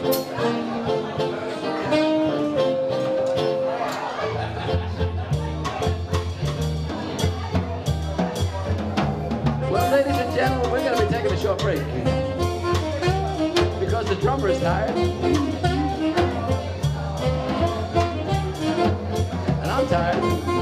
Well, ladies and gentlemen, we're going to be taking a short break because the drummer is tired and I'm tired.